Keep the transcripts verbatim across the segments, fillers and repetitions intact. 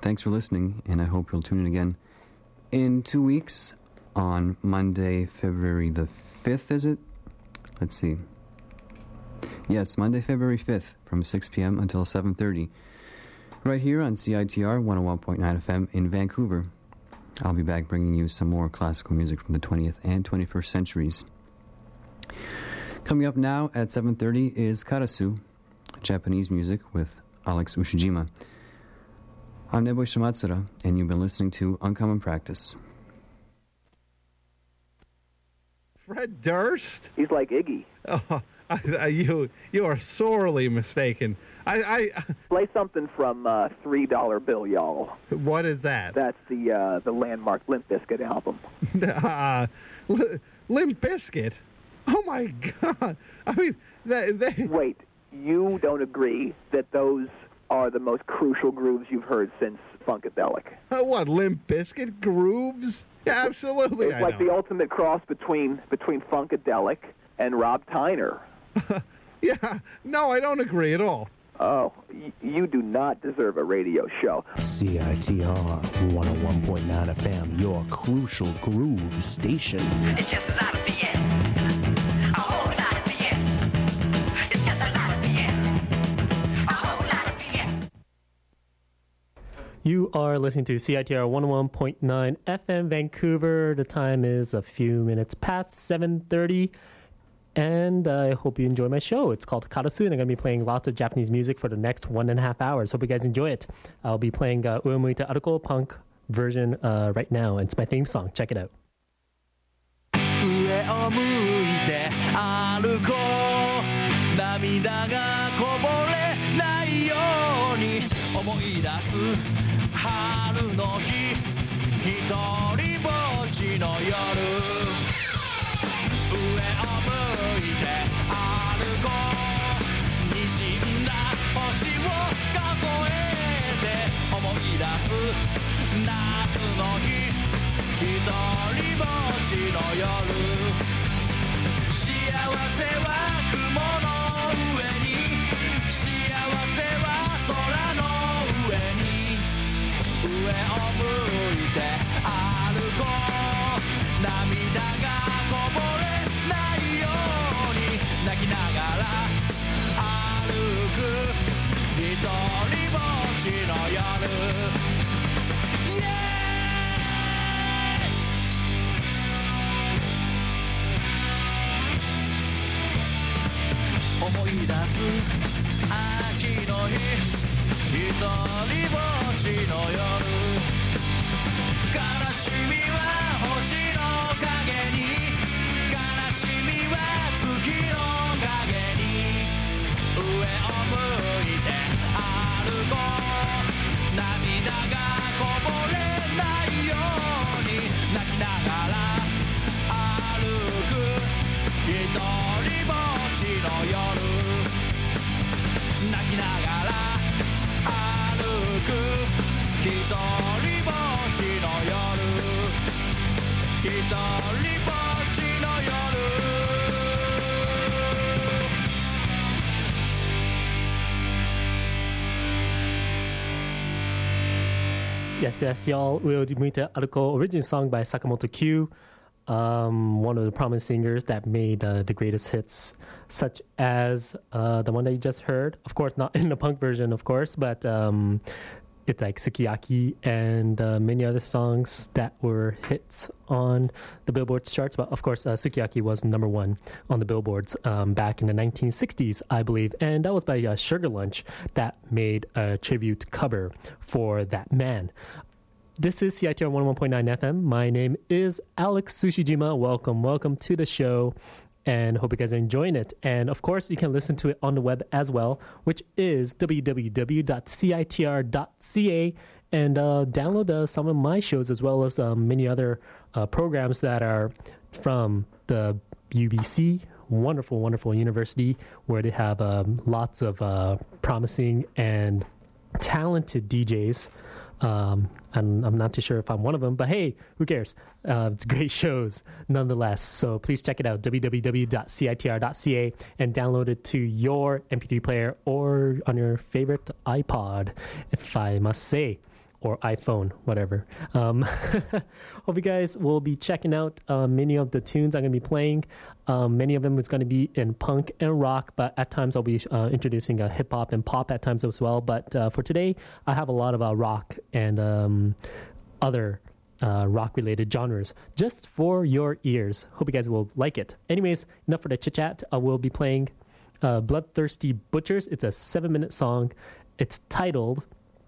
thanks for listening, and I hope you'll tune in again in two weeks on Monday, February the fifth, is it? Let's see. Yes, Monday, February fifth, from six p.m. until seven thirty, right here on C I T R one oh one point nine F M in Vancouver. I'll be back bringing you some more classical music from the twentieth and twenty-first centuries. Coming up now at seven thirty is Karasu, Japanese music with Alex Ushijima. I'm Nebo Shimatsura, and you've been listening to Uncommon Practice. Fred Durst? He's like Iggy. Oh, I, I, you you are sorely mistaken. I, I play something from uh, Three Dollar Bill, y'all. What is that? That's the uh, the landmark Limp Bizkit album. uh, Limp Bizkit? Oh my God! I mean, they, they... wait. You don't agree that those are the most crucial grooves you've heard since Funkadelic? Uh, what, Limp Bizkit grooves? Yeah, absolutely. It's I like know. the ultimate cross between between Funkadelic and Rob Tyner. Yeah, no, I don't agree at all. Oh, y- you do not deserve a radio show. C I T R one oh one point nine F M, your crucial groove station. It's just a lot of B S. A whole lot of B S. It's just a lot of B S. A whole lot of B S. You are listening to C I T R one oh one point nine F M Vancouver. The time is a few minutes past seven thirty. And uh, I hope you enjoy my show. It's called Karasu, and I'm going to be playing lots of Japanese music for the next one and a half hours. Hope you guys enjoy it. I'll be playing uh, Uemuita Aruko punk version uh, right now. It's my theme song. Check it out. 上を向いて歩こう涙がこぼれないように思い出す春の日一人ぼっちの夜上を向いて歩こうにじんだ星を数えて思い出す夏の日一人ぼっちの夜幸せは雲の上に幸せは空の上に上を向いて歩こう涙がこぼれないように泣きながら歩く一人ぼっちの夜思い出す秋の日一人ぼっちの夜悲しみは星の影に悲しみは月の影に上を向いて歩こう涙がこぼれないように泣きながら歩く一人ぼっちの夜泣きながら歩く一人ぼっちの夜一人ぼっちの夜 Yes, yes, y'all. Uemuita Aruko, original song by Sakamoto Q. Um, one of the prominent singers that made uh, the greatest hits, such as uh, the one that you just heard. Of course, not in the punk version, of course, but um, it's like Sukiyaki and uh, many other songs that were hits on the Billboard charts. But of course, uh, Sukiyaki was number one on the Billboards um, back in the nineteen sixties, I believe. And that was by uh, Sugar Lunch that made a tribute cover for that man. This is C I T R one oh one point nine F M. My name is Alex Sushijima. Welcome, welcome to the show, and hope you guys are enjoying it. And of course, you can listen to it on the web as well, which is w w w dot c i t r dot c a, and uh, download uh, some of my shows as well as um, many other uh, programs that are from the U B C, wonderful, wonderful university, where they have um, lots of uh, promising and talented D Js. Um, and I'm not too sure if I'm one of them, but hey, who cares? Uh, it's great shows nonetheless. So please check it out, w w w dot c i t r dot c a, and download it to your M P three player or on your favorite iPod, if I must say. or iPhone, whatever. Um, hope you guys will be checking out uh, many of the tunes I'm going to be playing. Um, many of them is going to be in punk and rock, but at times I'll be uh, introducing a hip hop and pop at times as well. But uh, for today, I have a lot of uh, rock and um, other uh, rock-related genres just for your ears. Hope you guys will like it. Anyways, enough for the chit-chat. I will be playing uh, Bloodthirsty Butchers. It's a seven-minute song. It's titled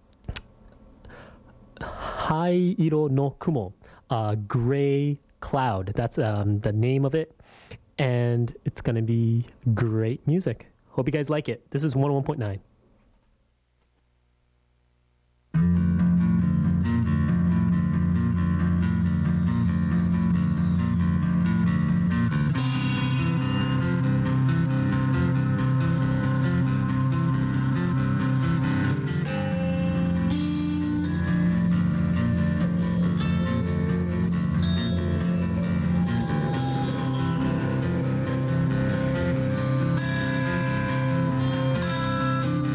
Hairo no Kumo, uh, Gray Cloud. That's um, the name of it. And it's going to be great music. Hope you guys like it. This is one oh one point nine. 「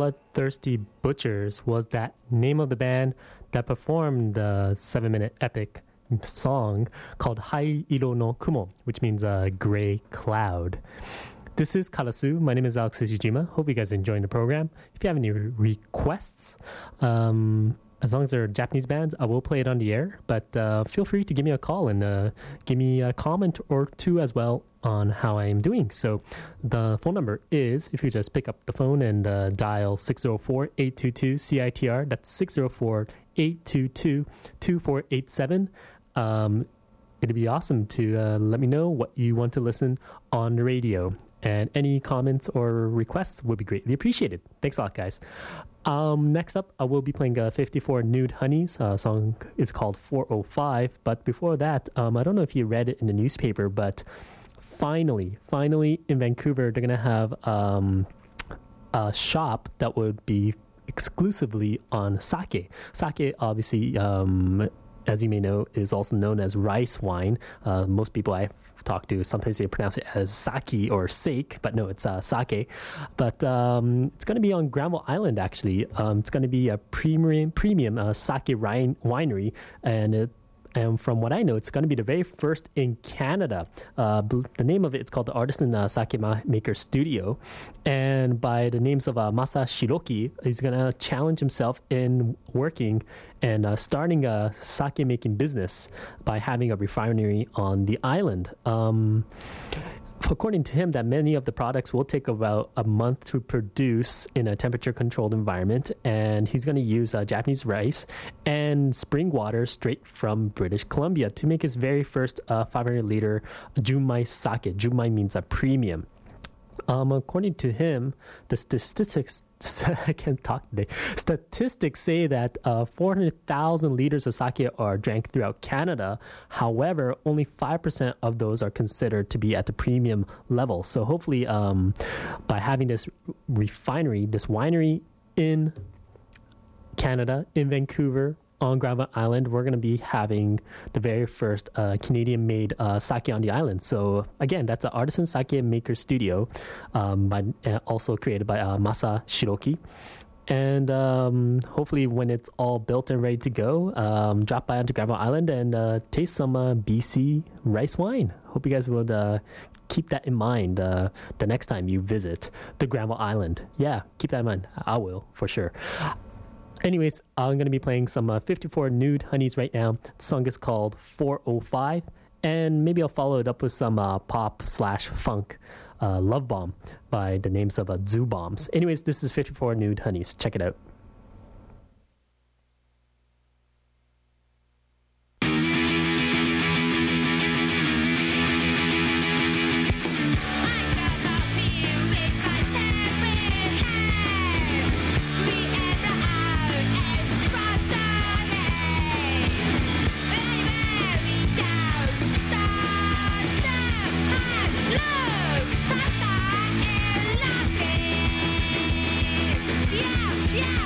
Bloodthirsty Butchers was that name of the band that performed the seven-minute epic song called Hai Iro no Kumo, which means a gray cloud. This is Karasu. My name is Alex Ishijima. Hope you guys are enjoying the program. If you have any requests, um, as long as they're Japanese bands, I will play it on the air. But uh, feel free to give me a call and uh, give me a comment or two as well on how I am doing. So the phone number is, if you just pick up the phone and uh, dial six oh four, eight two two, C I T R, that's six oh four, eight two two, two four eight seven. Um, it'd be awesome to uh, let me know what you want to listen on the radio. And any comments or requests would be greatly appreciated. Thanks a lot, guys. Um, next up, I will be playing uh, fifty-four Nude Honeys. Uh, song is called four oh five. But before that, um, I don't know if you read it in the newspaper, but finally, finally in Vancouver, they're going to have um, a shop that would be exclusively on sake. Sake, obviously, um, as you may know, is also known as rice wine. Uh, most people I talk to, sometimes they pronounce it as sake or sake, but no, it's uh, sake. But um, it's going to be on Granville Island, actually. Um, it's going to be a premium premium uh, sake wine, winery, and it, and from what I know, it's going to be the very first in Canada. Uh, the name of it, it's called the Artisan uh, Sake Maker Studio. And by the names of uh, Masa Shiroki, he's going to challenge himself in working and uh, starting a sake making business by having a refinery on the island. Um, according to him, that many of the products will take about a month to produce in a temperature-controlled environment, and he's going to use uh, Japanese rice and spring water straight from British Columbia to make his very first uh, five hundred liter Junmai sake. Junmai means a premium. Um, according to him, the statistics, I can't talk today, statistics say that uh, four hundred thousand liters of sake are drank throughout Canada. However, only five percent of those are considered to be at the premium level. So hopefully um, by having this refinery, this winery in Canada, in Vancouver, on Granville Island, we're going to be having the very first uh, Canadian-made uh, sake on the island. So again, that's an Artisan Sake Maker Studio, um, by, uh, also created by uh, Masa Shiroki. And um, hopefully when it's all built and ready to go, um, drop by onto Granville Island and uh, taste some uh, B C rice wine. Hope you guys would uh, keep that in mind uh, the next time you visit the Granville Island. Yeah, keep that in mind. I will, for sure. Anyways, I'm going to be playing some uh, fifty-four Nude Honeys right now. The song is called four oh five, and maybe I'll follow it up with some uh, pop slash funk uh, Love Bomb by the names of uh, Zoo Bombs. Anyways, this is fifty-four Nude Honeys. Check it out. Yeah!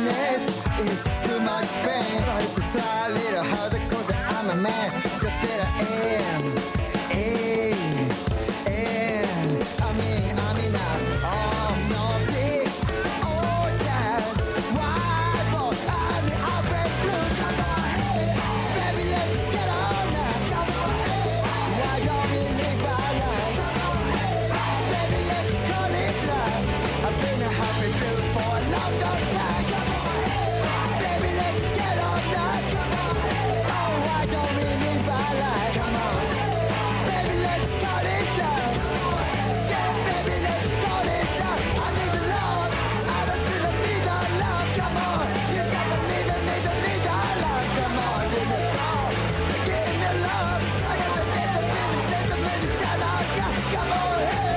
happiness is too much pain. It's a try a little harder cause I'm a man. Just get an aim, aim, aim. I mean, I mean now, oh no big, oh child. Why, boy, I mean, I'll break through. Come on, hey, baby, let's get on now. Come on, hey, why don't we live our life? Come on, hey, baby, let's call it love. I've been a happy dude for a long, long time. Come on, hey, baby, let's get on now. Come on, hey, oh, why don't we live our life? Come on, baby, let's call it love. Yeah, baby, let's call it love. I need the love. I don't feel the need of love. Come on, you got the need, the need, the need of love. Come on, give me some, give me love. I got the need, the need, the need, the medicine of love. Come on, hey.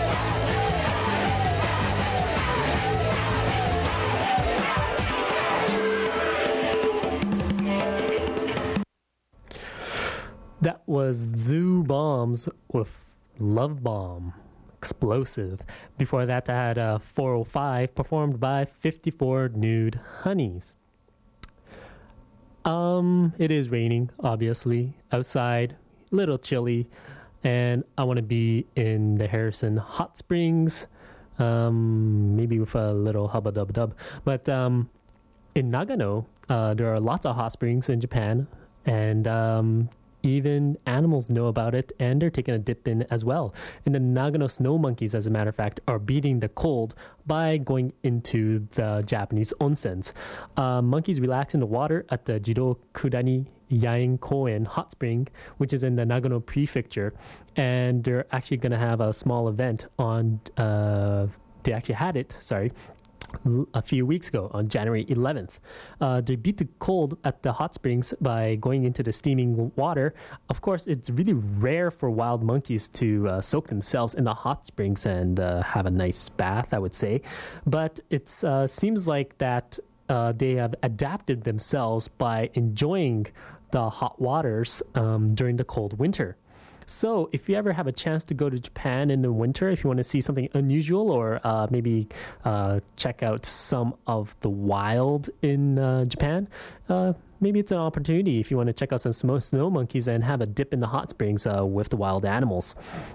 That was Zoo Bombs with Love Bomb. Explosive. Before that, I had uh, four oh five performed by fifty-four Nude Honeys. Um, it is raining, obviously, outside, little chilly, and I want to be in the Harrison Hot Springs, um, maybe with a little hubba dub dub. But um, in Nagano, uh, there are lots of hot springs in Japan, and um, even animals know about it, and they're taking a dip in as well. And the Nagano snow monkeys, as a matter of fact, are beating the cold by going into the Japanese onsens. Uh, monkeys relax in the water at the Jiro Kudani Yain Koen hot spring, which is in the Nagano prefecture, and they're actually going to have a small event on, uh, they actually had it, sorry, a few weeks ago on January eleventh. Uh, they beat the cold at the hot springs by going into the steaming water. Of course, it's really rare for wild monkeys to uh, soak themselves in the hot springs and uh, have a nice bath, I would say. But it uh, seems like that uh, they have adapted themselves by enjoying the hot waters um, during the cold winter. So if you ever have a chance to go to Japan in the winter, if you want to see something unusual or uh, maybe uh, check out some of the wild in uh, Japan, uh, maybe it's an opportunity if you want to check out some snow, snow monkeys and have a dip in the hot springs uh, with the wild animals.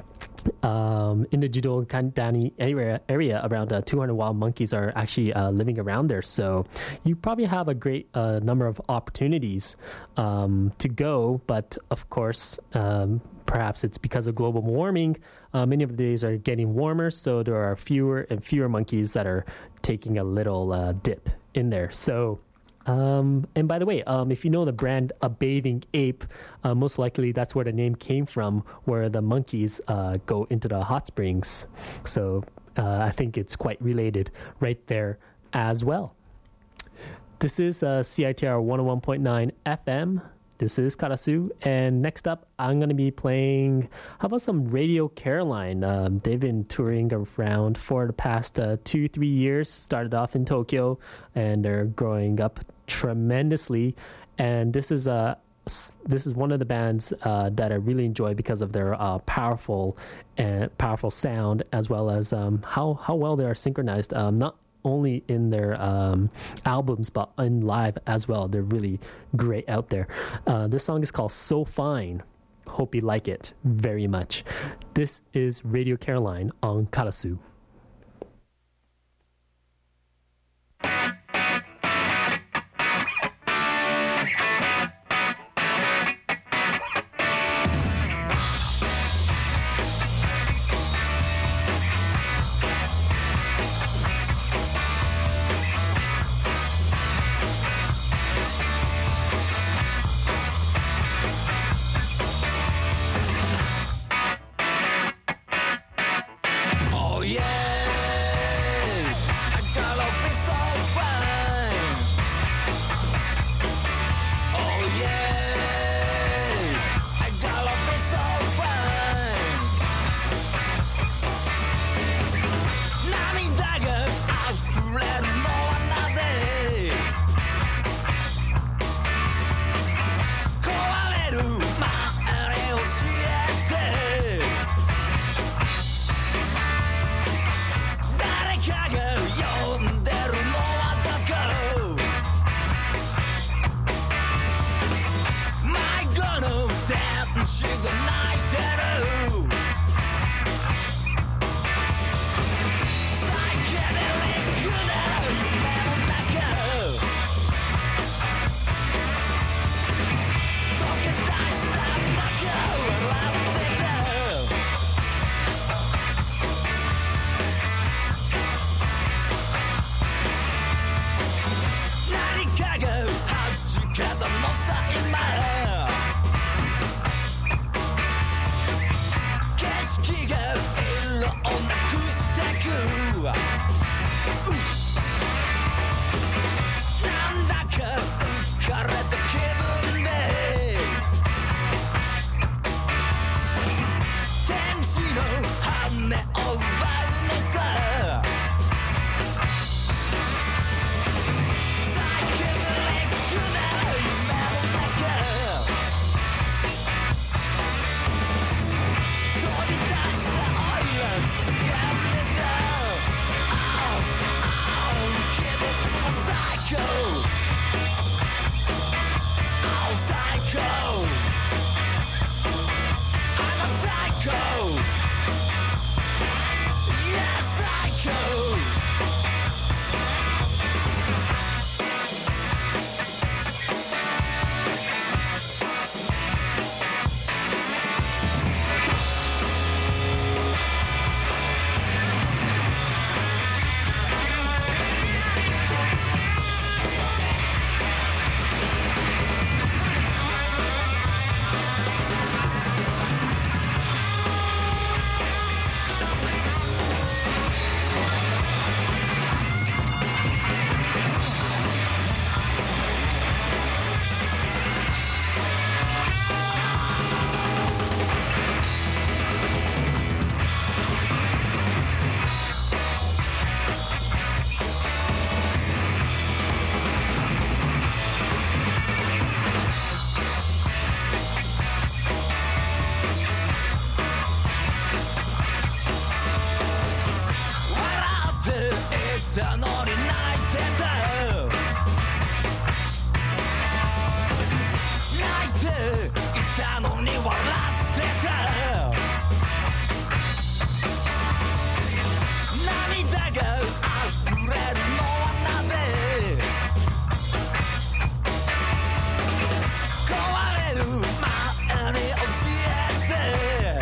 Um, in the Jiro Kudani area, area around uh, two hundred wild monkeys are actually uh, living around there. So you probably have a great uh, number of opportunities um, to go. But of course, um, perhaps it's because of global warming. Uh, many of the days are getting warmer, so there are fewer and fewer monkeys that are taking a little uh, dip in there. So Um, and by the way, um, if you know the brand A Bathing Ape, uh, most likely that's where the name came from, where the monkeys uh, go into the hot springs. So uh, I think it's quite related right there as well. This is uh, C I T R one oh one point nine F M. This is Karasu, and next up, I'm going to be playing, how about some Radio Caroline? Um, they've been touring around for the past uh, two, three years, started off in Tokyo, and they're growing up tremendously, and this is a this is one of the bands uh, that I really enjoy because of their uh, powerful and powerful sound, as well as um, how, how well they are synchronized, um, not only in their um, albums, but in live as well. They're really great out there. Uh, this song is called So Fine. Hope you like it very much. This is Radio Caroline on Karasu. Oh yeah. なんだか浮かれた気分で天使の羽を奪うのさサイケデリックな夢の中飛び出したオイラン掴んでた Oh, oh, give it a psycho Oh, psycho I'm a psycho Yeah, psychoたのに泣いてた泣いていたのに笑ってた涙が溢れるのはなぜ壊れる前に教えて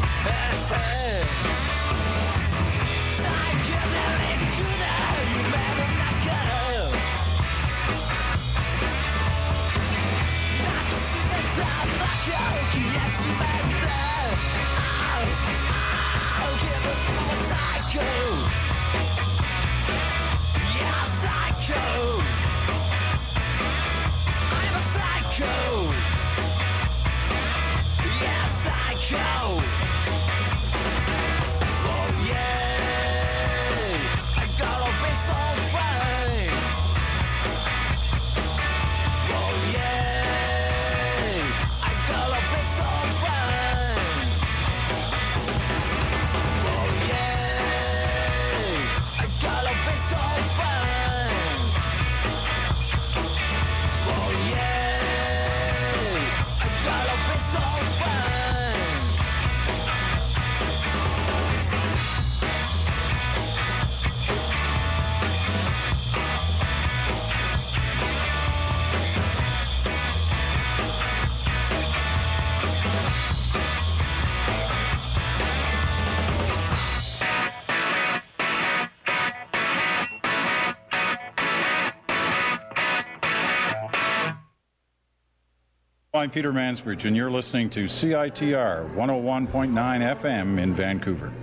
I'm Peter Mansbridge, and you're listening to C I T R one oh one point nine F M in Vancouver.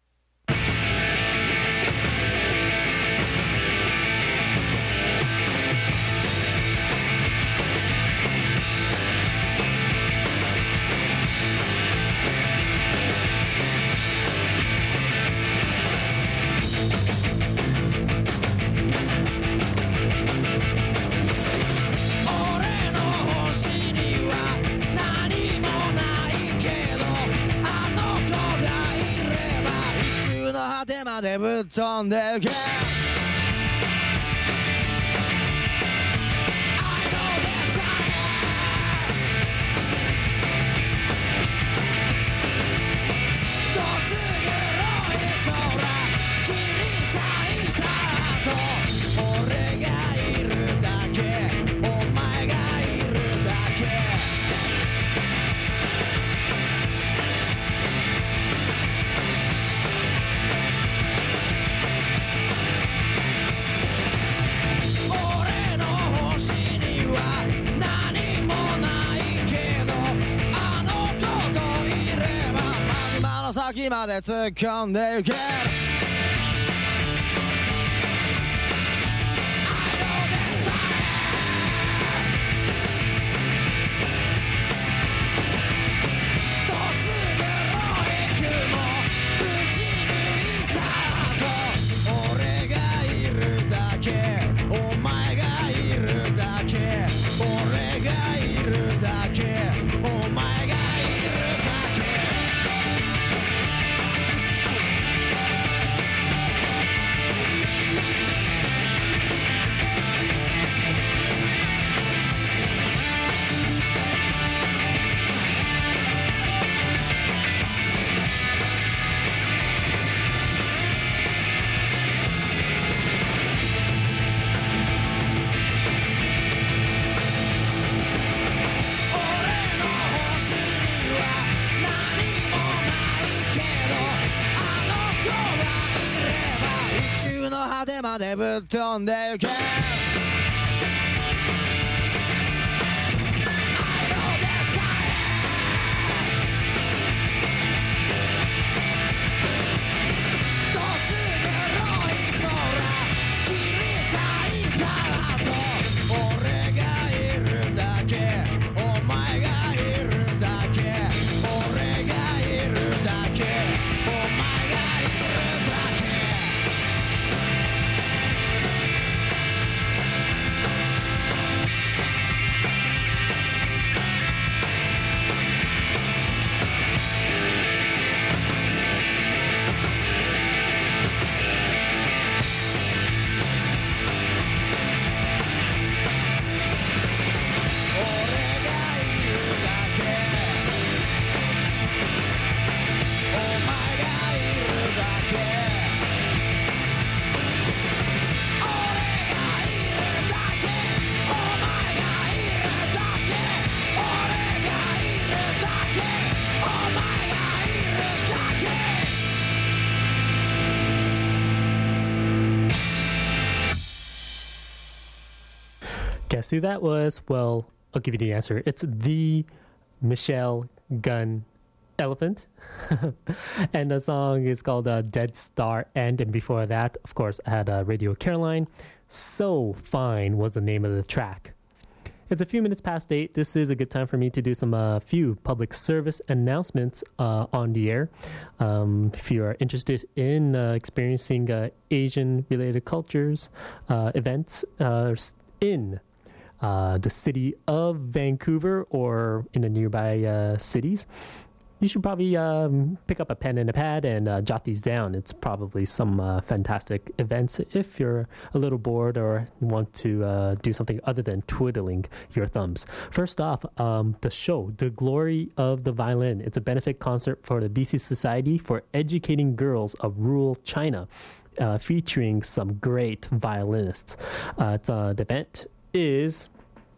でぶっ飛んでけ先まで突っ込んでゆけまでぶっ飛んでゆけ Guess who that was? Well, I'll give you the answer. It's the Michelle Gunn Elephant. And the song is called uh, Dead Star End. And before that, of course, I had uh, Radio Caroline. So Fine was the name of the track. It's a few minutes past eight. This is a good time for me to do some uh, few public service announcements uh, on the air. Um, if you are interested in uh, experiencing uh, Asian-related cultures, uh, events uh, in uh, the city of Vancouver or in the nearby uh, cities, you should probably um, pick up a pen and a pad and uh, jot these down. It's probably some uh, fantastic events if you're a little bored or want to uh, do something other than twiddling your thumbs. First off, um, the show, The Glory of the Violin. It's a benefit concert for the B C Society for Educating Girls of Rural China, uh, featuring some great violinists. Uh, it's, uh, the event is...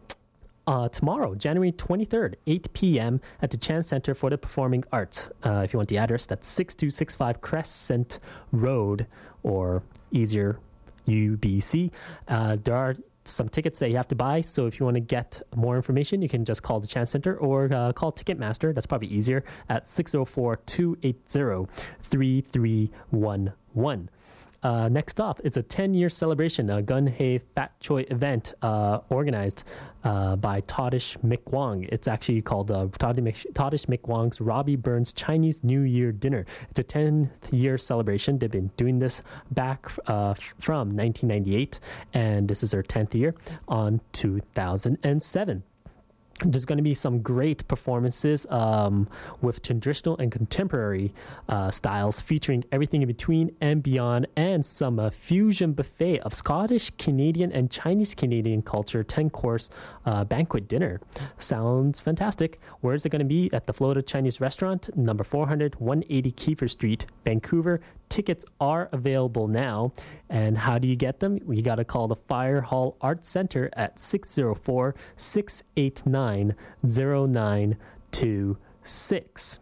Uh, tomorrow, January twenty-third, eight p.m. at the Chan Center for the Performing Arts. Uh, if you want the address, that's six two six five Crescent Road, or easier, U B C. Uh, there are some tickets that you have to buy, so if you want to get more information, you can just call the Chan Center or uh, call Ticketmaster. That's probably easier, at six oh four, two eight zero, three three one one. Uh, next off, it's a ten-year celebration, a Gun Hei Fat Choi event uh, organized uh, by Todish McWong. It's actually called uh, Todish McWong's Robbie Burns Chinese New Year Dinner. It's a ten-year celebration. They've been doing this back uh, from nineteen ninety-eight, and this is their tenth year on two thousand seven. There's going to be some great performances um, with traditional and contemporary uh, styles featuring everything in between and beyond, and some uh, fusion buffet of Scottish, Canadian, and Chinese Canadian culture ten-course uh, banquet dinner. Sounds fantastic. Where is it going to be? At the Florida Chinese Restaurant, number four hundred, one eighty Kiefer Street, Vancouver. Tickets are available now. And how do you get them? You got to call the Fire Hall Arts Center at six oh four, six eight nine, oh nine two six.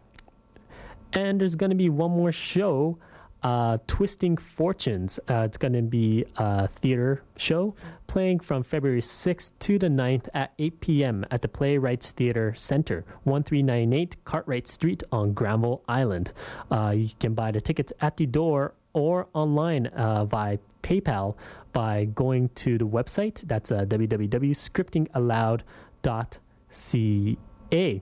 And there's going to be one more show, uh, Twisting Fortunes. Uh, it's going to be a theater show playing from February sixth to the ninth at eight p.m. at the Playwrights Theater Center, thirteen ninety-eight Cartwright Street on Granville Island. Uh, you can buy the tickets at the door or online uh, via PayPal by going to the website. That's uh, w w w dot scripting aloud dot c a.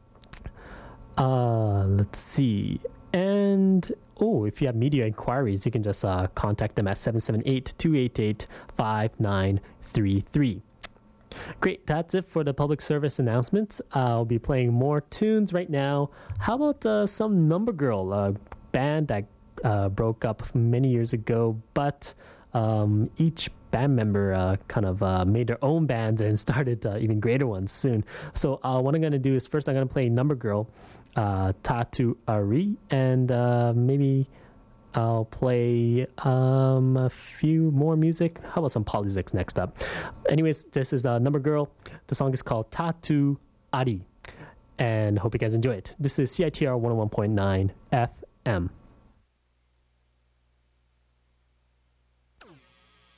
Uh, let's see. And, oh, if you have media inquiries, you can just uh, contact them at seven seven eight, two eight eight, five nine three three. Great, that's it for the public service announcements. I'll be playing more tunes right now. How about uh, some Number Girl, a band that uh, broke up many years ago, but um, each band member uh, kind of uh, made their own bands and started uh, even greater ones soon. So uh, what I'm going to do is first I'm going to play Number Girl, uh, Tatu Ari, and uh, maybe I'll play um, a few more music. How about some Polyzics next up? Anyways, this is uh, Number Girl. The song is called Tatu Ari, and hope you guys enjoy it. This is C I T R one oh one point nine F M.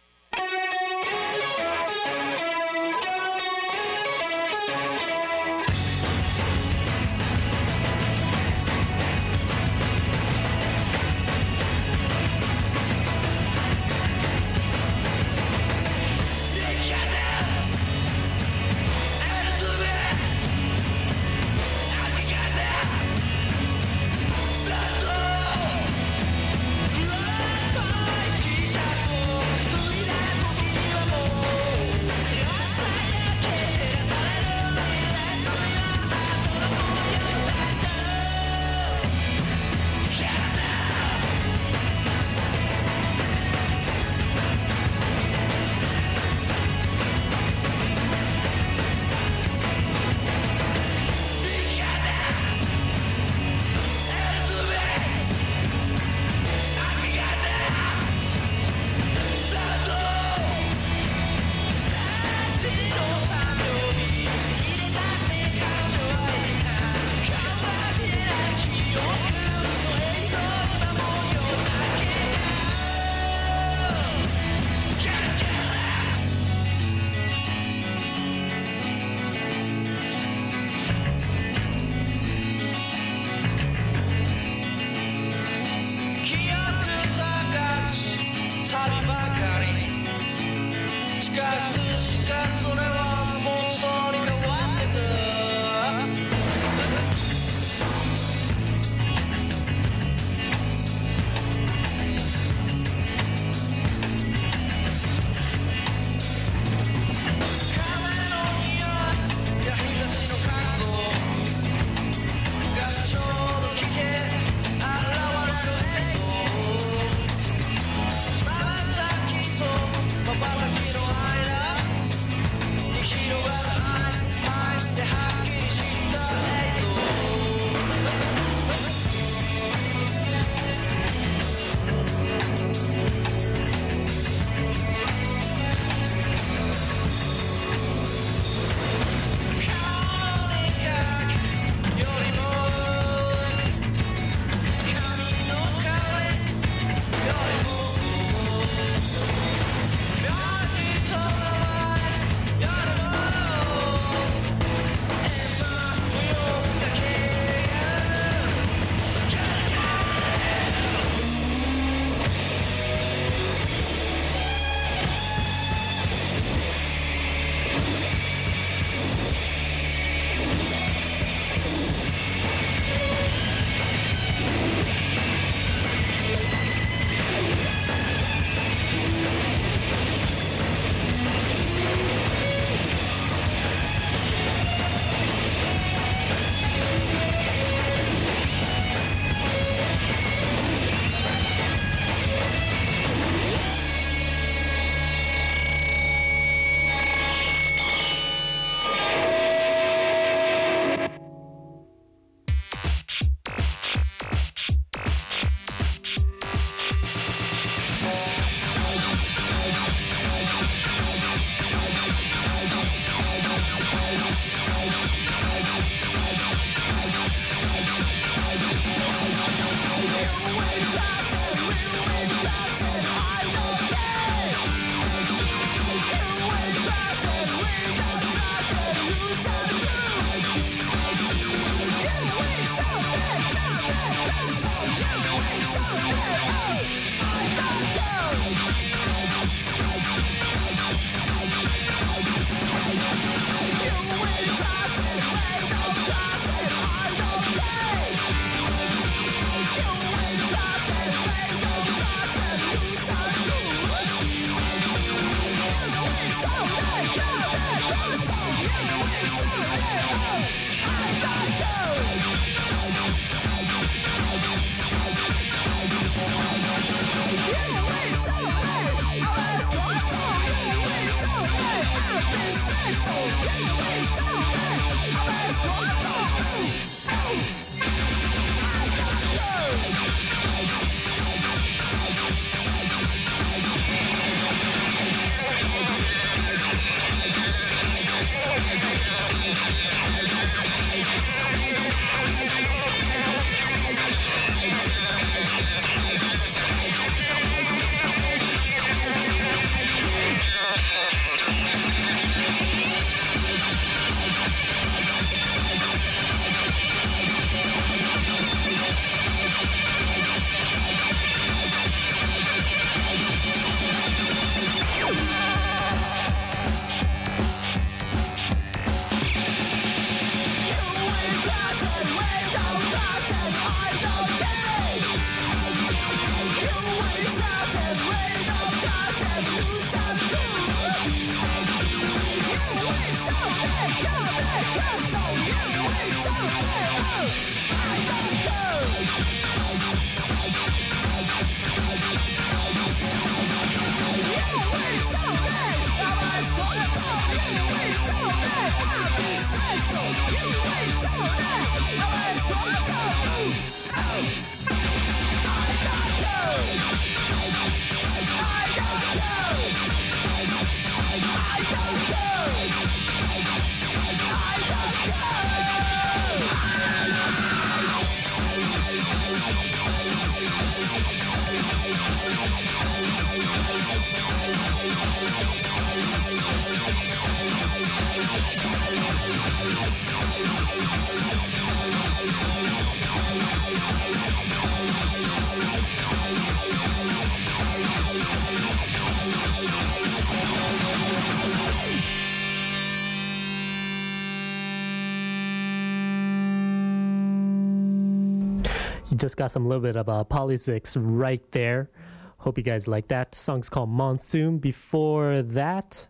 かししかしそれは妄想に変わってく You just got some little bit of uh, politics right there. Hope you guys like that. The song's called Monsoon. Before that,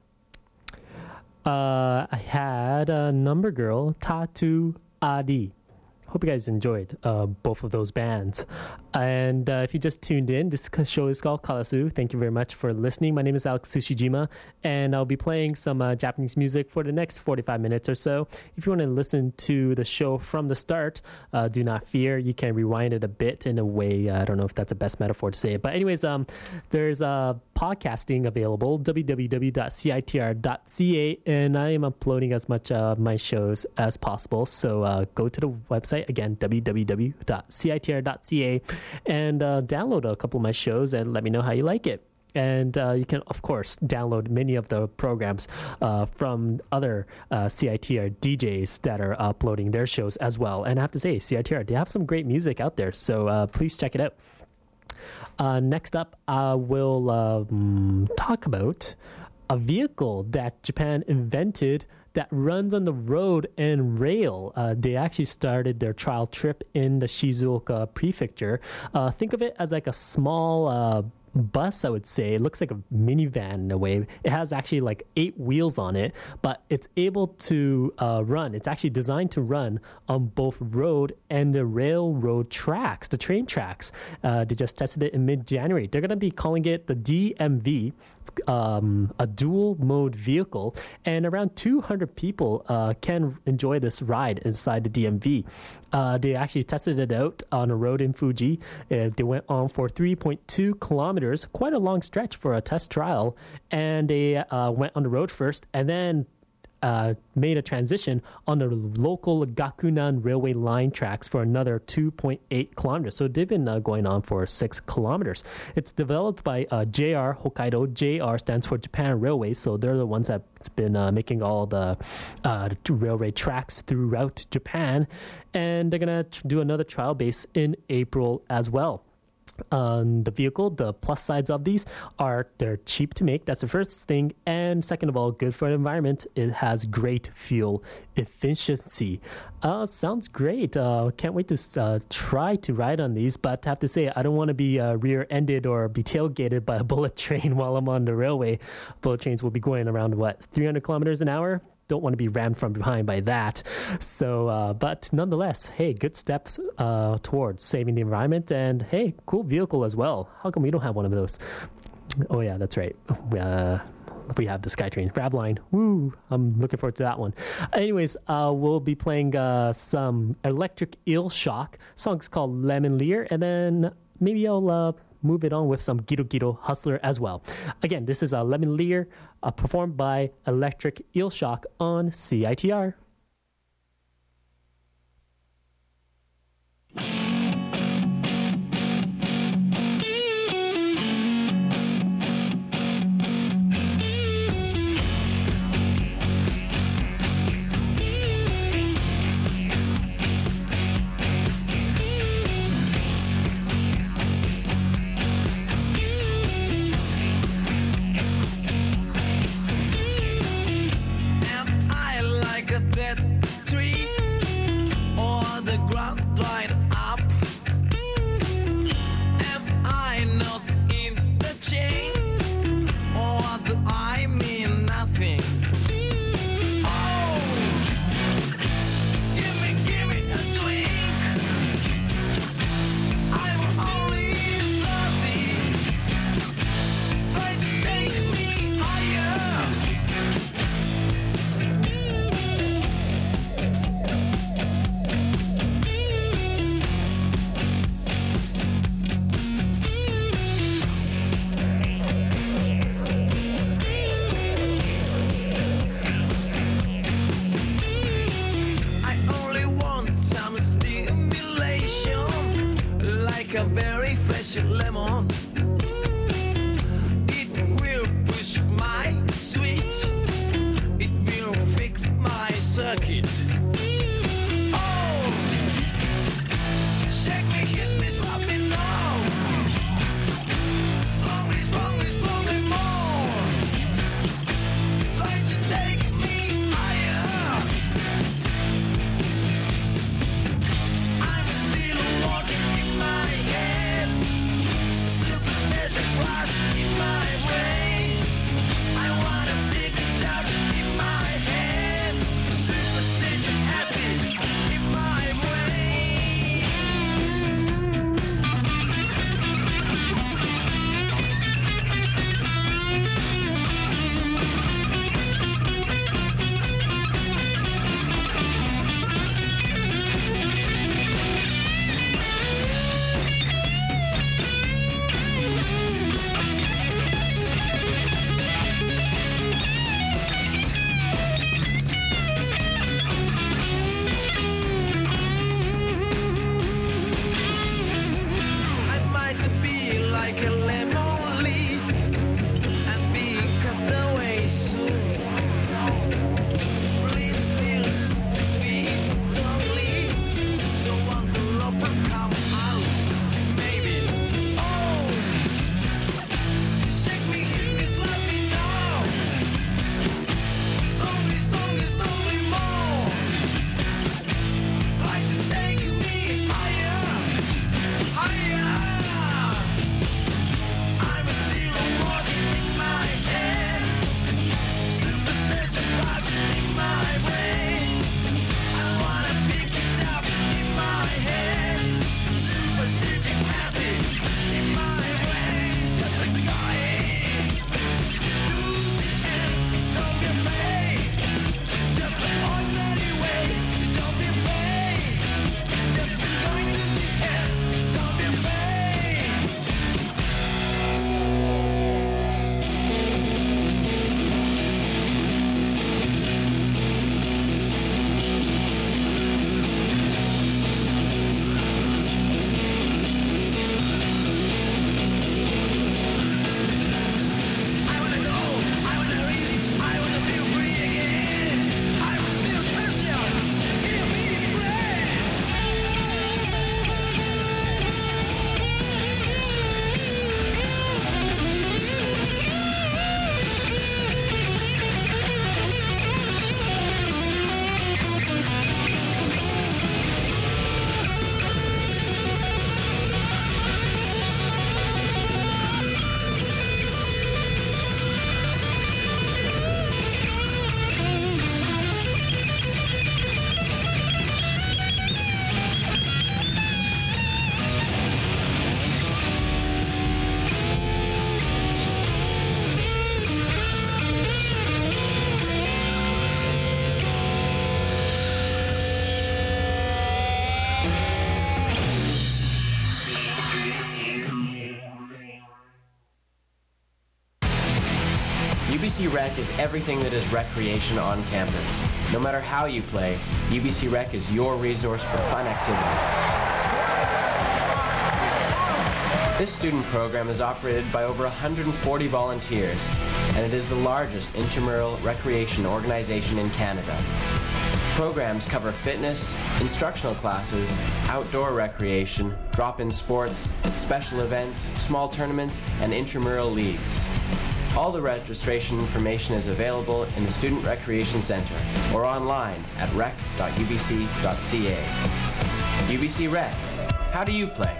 uh, I had a Number Girl, Tattoo Adi. Hope you guys enjoyed uh, both of those bands. And uh, if you just tuned in, this show is called Karasu. Thank you very much for listening. My name is Alex Tsushijima, and I'll be playing some uh, Japanese music for the next forty-five minutes or so. If you want to listen to the show from the start, uh, do not fear. You can rewind it a bit in a way. I don't know if that's the best metaphor to say it. But anyways, um, there's uh, podcasting available, w w w dot c i t r dot c a, and I am uploading as much of my shows as possible. So uh, go to the website, again, w w w dot c i t r dot c a, and uh, download a couple of my shows and let me know how you like it. And uh, you can, of course, download many of the programs uh, from other uh, C I T R D Js that are uploading their shows as well. And I have to say, C I T R, they have some great music out there, so uh, please check it out. Uh, next up, I will um, talk about a vehicle that Japan invented that runs on the road and rail. Uh, they actually started their trial trip in the Shizuoka prefecture. Uh, think of it as like a small uh, bus, I would say. It looks like a minivan in a way. It has actually like eight wheels on it, but it's able to uh, run. It's actually designed to run on both road and the railroad tracks, the train tracks. Uh, they just tested it in mid-January. They're going to be calling it the D M V. It's um, a dual mode vehicle, and around two hundred people uh, can enjoy this ride inside the D M V. Uh, they actually tested it out on a road in Fuji. Uh, they went on for three point two kilometers, quite a long stretch for a test trial, and they uh, went on the road first and then Uh, made a transition on the local Gakunan railway line tracks for another two point eight kilometers. So they've been uh, going on for six kilometers. It's developed by uh, J R Hokkaido. J R stands for Japan Railways, so they're the ones that's been uh, making all the uh, railway tracks throughout Japan. And they're going to tr- do another trial base in April as well. Um, the vehicle, the plus sides of these are they're cheap to make. That's the first thing. And second of all, good for the environment. It has great fuel efficiency. Uh, sounds great. Uh, can't wait to uh, try to ride on these. But I have to say, I don't want to be uh, rear-ended or be tailgated by a bullet train while I'm on the railway. Bullet trains will be going around, what, three hundred kilometers an hour? Don't want to be rammed from behind by that. So, uh, but nonetheless, hey, good steps uh, towards saving the environment, and hey, cool vehicle as well. How come we don't have one of those? Oh yeah, that's right. Uh, we have the SkyTrain Ravline. Woo! I'm looking forward to that one. Anyways, uh, we'll be playing uh, some Electric Eel Shock. Song's called Lemon Lear, and then maybe I'll uh, move it on with some Giro Giro Hustler as well. Again, this is a uh, Lemon Lear, uh, performed by Electric Eel Shock on C I T R. I'm still walking in U B C Rec is everything that is recreation on campus. No matter how you play, U B C Rec is your resource for fun activities. This student program is operated by over one hundred forty volunteers, and it is the largest intramural recreation organization in Canada. Programs cover fitness, instructional classes, outdoor recreation, drop-in sports, special events, small tournaments, and intramural leagues. All the registration information is available in the Student Recreation Center or online at rec dot u b c dot c a. U B C Rec, how do you play?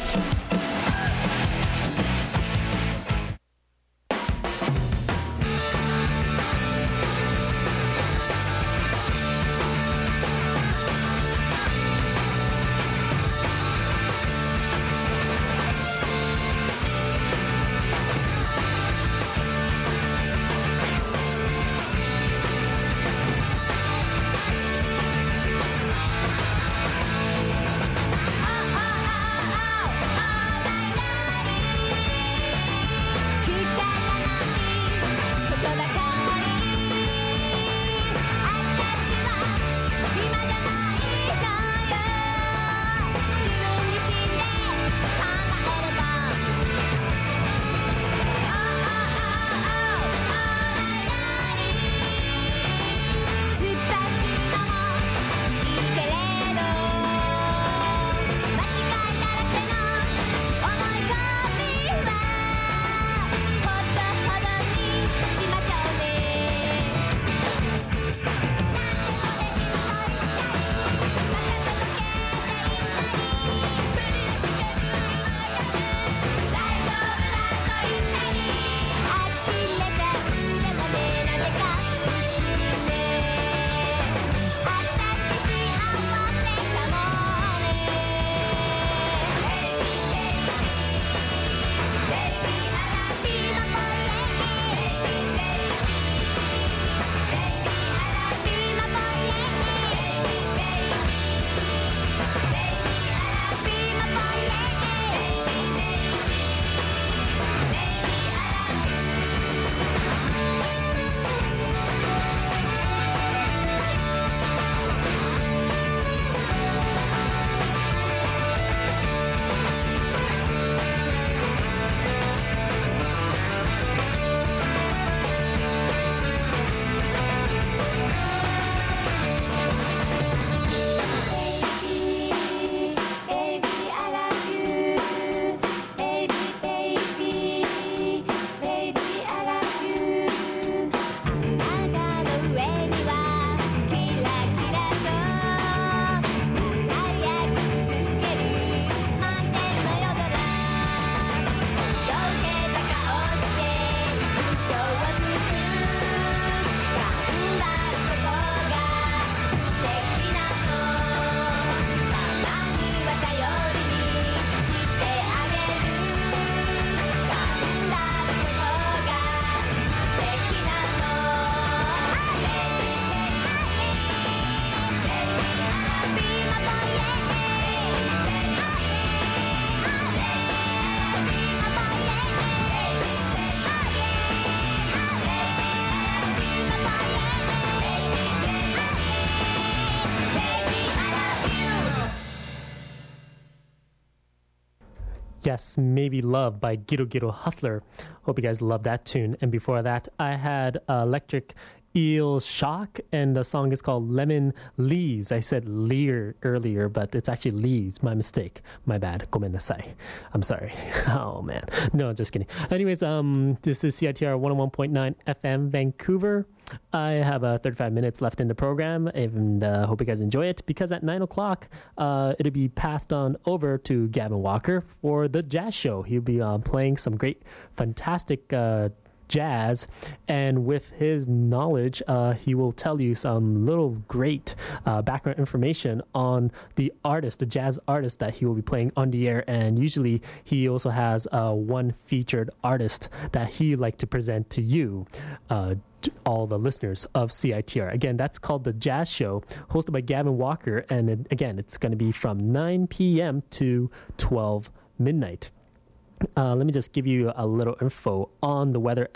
Yes, Maybe Love by Giro Giro Hustler. Hope you guys love that tune. And before that, I had uh, Electric Eel Shock, and the song is called Lemon Lees. I said Lear earlier, but it's actually Lees. My mistake. My bad. Gomenasai. I'm sorry. Oh, man. No, just kidding. Anyways, um, this is C I T R one oh one point nine F M Vancouver. I have uh, thirty-five minutes left in the program, and uh, hope you guys enjoy it, because at nine o'clock, uh, it'll be passed on over to Gavin Walker for the jazz show. He'll be uh, playing some great, fantastic uh, jazz, and with his knowledge, uh, he will tell you some little great uh, background information on the artist, the jazz artist that he will be playing on the air. And usually he also has uh, one featured artist that he like to present to you, uh, to all the listeners of C I T R. Again, that's called The Jazz Show, hosted by Gavin Walker, and it, again, it's going to be from nine p.m. to twelve midnight. Uh, let me just give you a little info on the weather as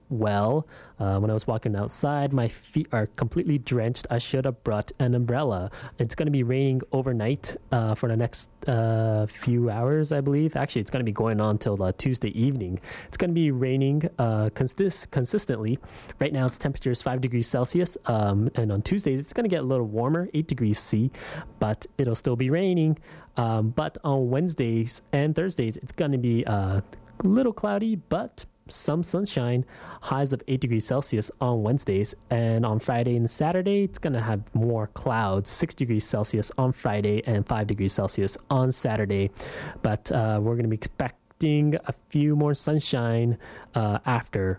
well. Uh, when I was walking outside, my feet are completely drenched. I should have brought an umbrella. It's going to be raining overnight uh, for the next uh, few hours, I believe. Actually, it's going to be going on till uh, Tuesday evening. It's going to be raining uh, consist- consistently. Right now, its temperature is five degrees Celsius, um, and on Tuesdays, it's going to get a little warmer, eight degrees C, but it'll still be raining. Um, but on Wednesdays and Thursdays, it's going to be uh, a little cloudy, but some sunshine, highs of eight degrees Celsius on Wednesdays, and on Friday and Saturday it's going to have more clouds, six degrees Celsius on Friday and five degrees Celsius on Saturday. But uh, we're going to be expecting a few more sunshine uh, after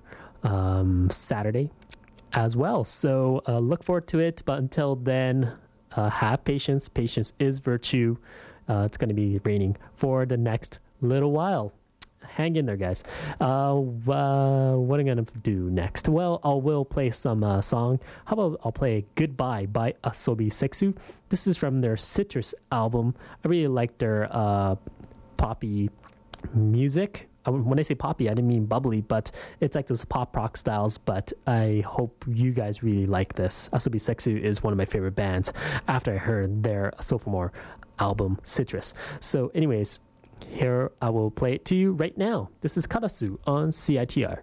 um, Saturday as well, so uh, look forward to it. But until then, uh, have patience. Patience is virtue. Uh, it's going to be raining for the next little while. Hang in there, guys. Uh, uh, what am I going to do next? Well, I will play some uh, song. How about I'll play Goodbye by Asobi Sexu. This is from their Citrus album. I really like their uh, poppy music. When I say poppy, I didn't mean bubbly, but it's like those pop rock styles. But I hope you guys really like this. Asobi Sexu is one of my favorite bands after I heard their sophomore album, Citrus. So anyways, here I will play it to you right now. This is Karasu on C I T R.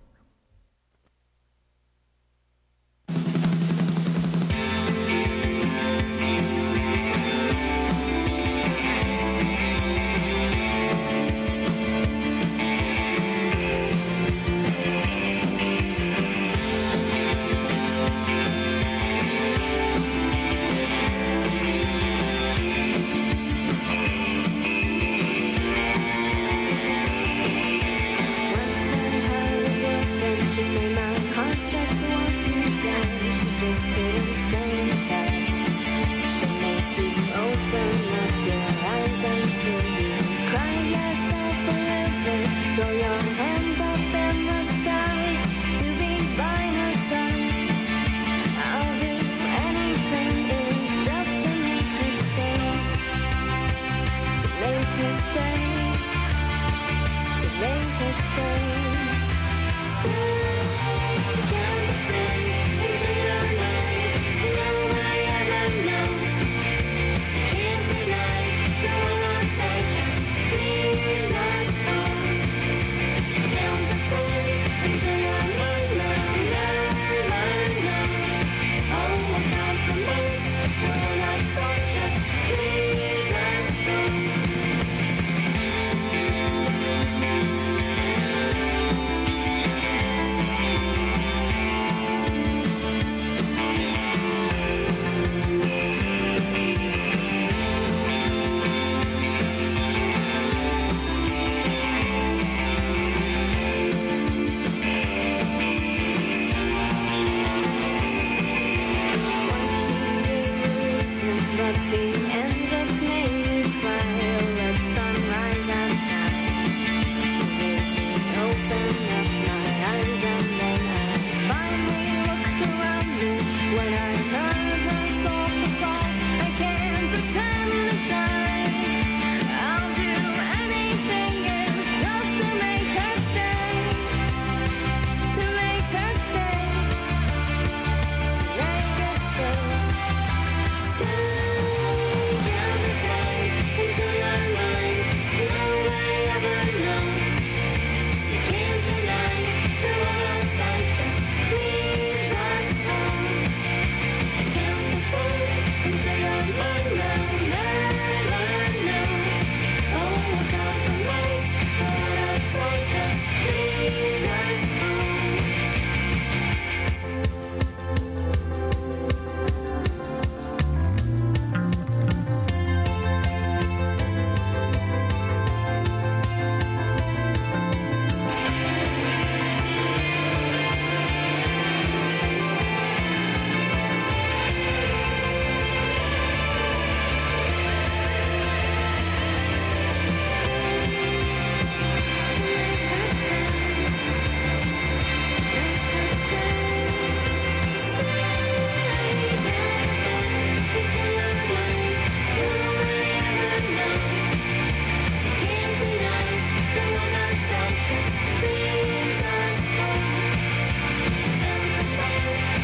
Stay.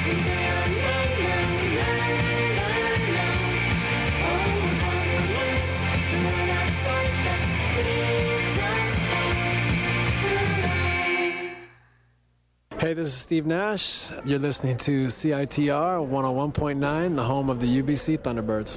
Hey, this is Steve Nash. You're listening to C I T R one oh one point nine, the home of the U B C Thunderbirds.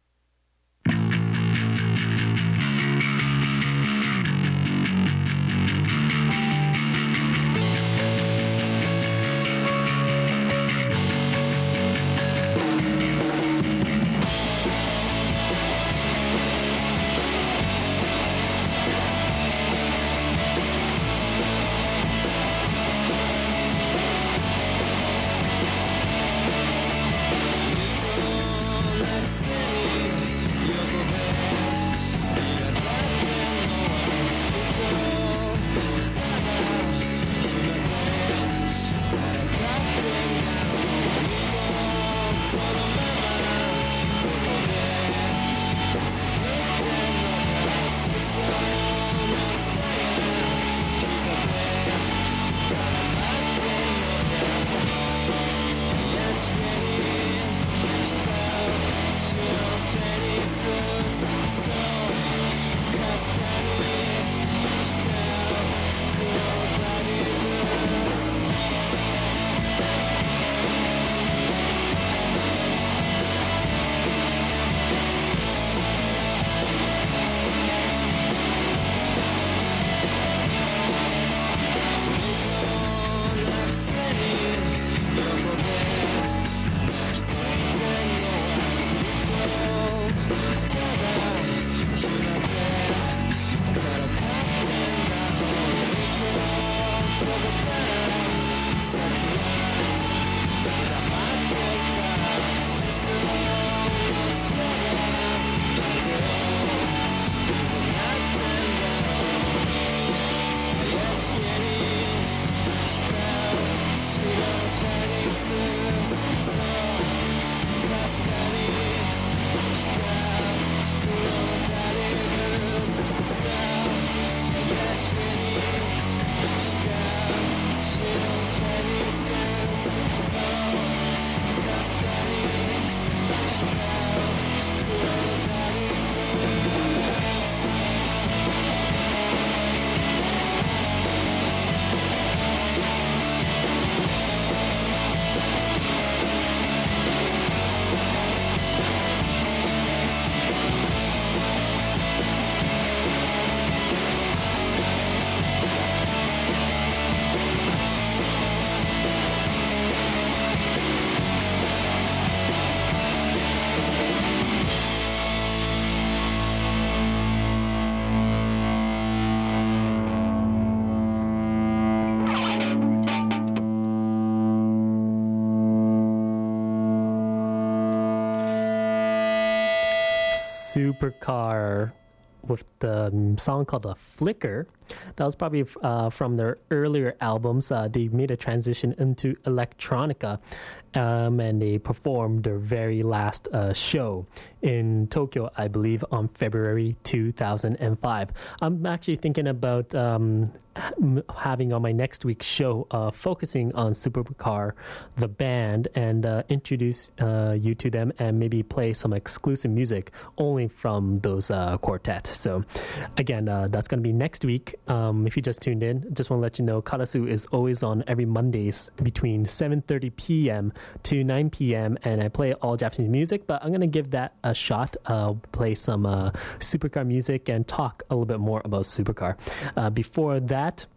Supercar with the um, song called "The Flicker." That was probably uh, from their earlier albums. Uh, they made a transition into electronica, um, and they performed their very last uh, show in Tokyo, I believe, on February two thousand five. I'm actually thinking about um, having on my next week's show uh, focusing on Supercar, the band, and uh, introduce uh, you to them and maybe play some exclusive music only from those uh, quartets. So again, uh, that's going to be next week. Um, if you just tuned in, just want to let you know Karasu is always on every Mondays between seven thirty p.m. to nine p.m. and I play all Japanese music, but I'm going to give that a shot. Uh, play some uh, Supercar music and talk a little bit more about Supercar. Uh, before that,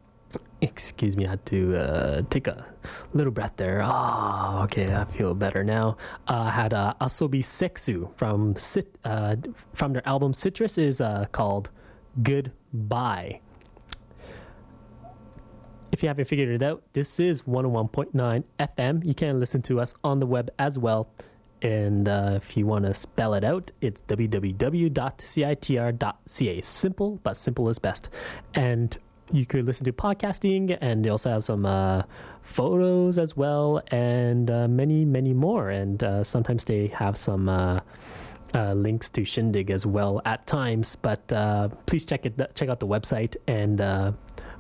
excuse me, I had to uh, take a little breath there. Oh, okay, I feel better now. I uh, had uh, Asobi Seksu from Cit- uh, from their album Citrus is uh, called Goodbye. If you haven't figured it out, this is one oh one point nine F M. You can listen to us on the web as well. And uh, if you want to spell it out, it's w w w dot c i t r dot c a. Simple, but simple is best. And you could listen to podcasting, and they also have some uh, photos as well, and uh, many, many more. And uh, sometimes they have some uh, uh, links to Shindig as well at times. But uh, please check it, check out the website and uh,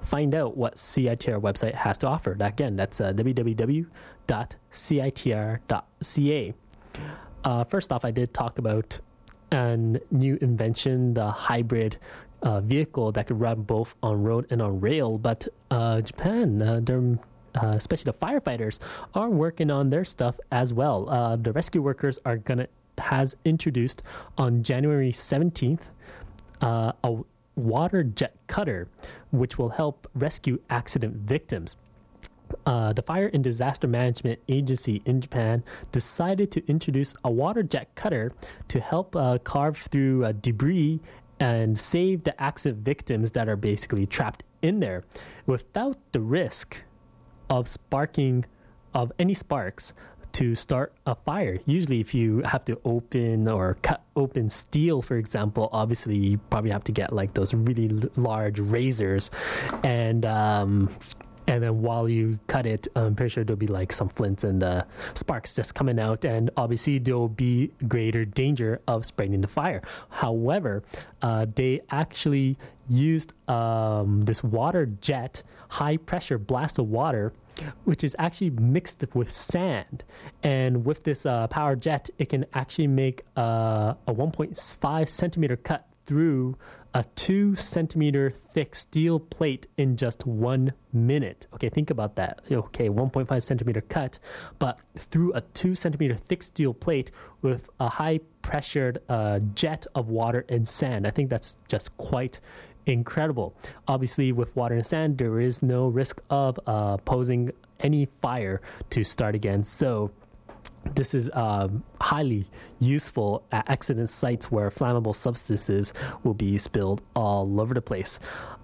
find out what C I T R website has to offer. Again, that's uh, w w w dot c i t r dot c a. Uh, first off, I did talk about a new invention, the hybrid uh, vehicle that could run both on road and on rail. But uh, Japan, uh, they're, uh, especially the firefighters, are working on their stuff as well. Uh, the rescue workers are gonna has introduced on January seventeenth uh, a water jet cutter, which will help rescue accident victims. Uh, the Fire and Disaster Management Agency in Japan decided to introduce a water jet cutter to help uh, carve through uh, debris and save the accident victims that are basically trapped in there without the risk of sparking of any sparks to start a fire. Usually if you have to open or cut open steel, for example, obviously you probably have to get like those really l- large razors, and um and then while you cut it, I'm pretty sure there'll be like some flints and the sparks just coming out, and obviously there'll be greater danger of spreading the fire. However, uh, they actually used um, this water jet, high pressure blast of water, which is actually mixed with sand. And with this uh, power jet, it can actually make uh, a one point five centimeter cut through a two centimeter thick steel plate in just one minute. Okay, think about that. Okay, one point five centimeter cut, but through a two centimeter thick steel plate with a high pressured uh, jet of water and sand. I think that's just quite incredible. Obviously, with water and sand, there is no risk of uh, posing any fire to start again. So this is um, highly useful at accident sites where flammable substances will be spilled all over the place.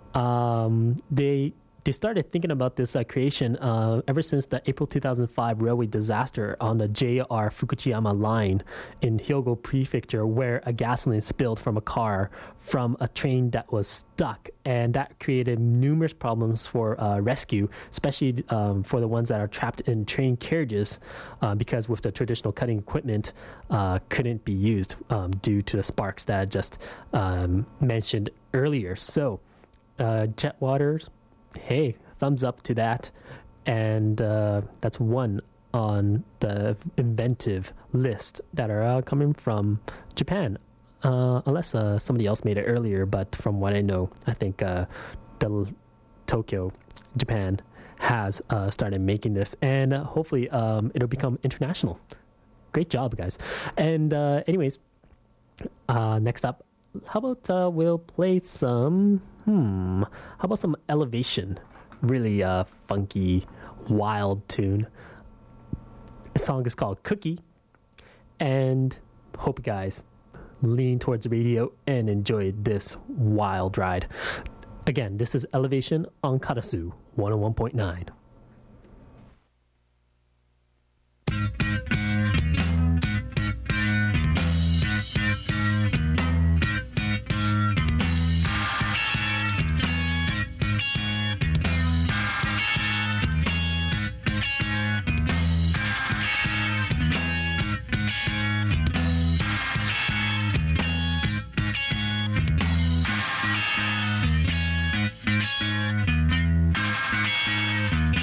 Um, they they started thinking about this uh, creation uh, ever since the April two thousand five railway disaster on the J R Fukuchiyama line in Hyogo Prefecture, where a gasoline spilled from a car from a train that was stuck, and that created numerous problems for uh, rescue, especially um, for the ones that are trapped in train carriages, uh, because with the traditional cutting equipment uh, couldn't be used um, due to the sparks that I just um, mentioned earlier. So uh, jet waters, hey, thumbs up to that. And uh, that's one on the inventive list that are uh, coming from Japan. Uh, unless uh, somebody else made it earlier, but from what I know, I think uh, the Tokyo, Japan, has uh, started making this, and uh, hopefully um, it'll become international. Great job, guys. And uh, anyways, uh, next up, how about uh, we'll play some, hmm, how about some Elevation? Really uh, funky, wild tune. The song is called Cookie, and hope you guys lean towards the radio and enjoy this wild ride. Again, this is Elevation on Karasu one oh one point nine. Thank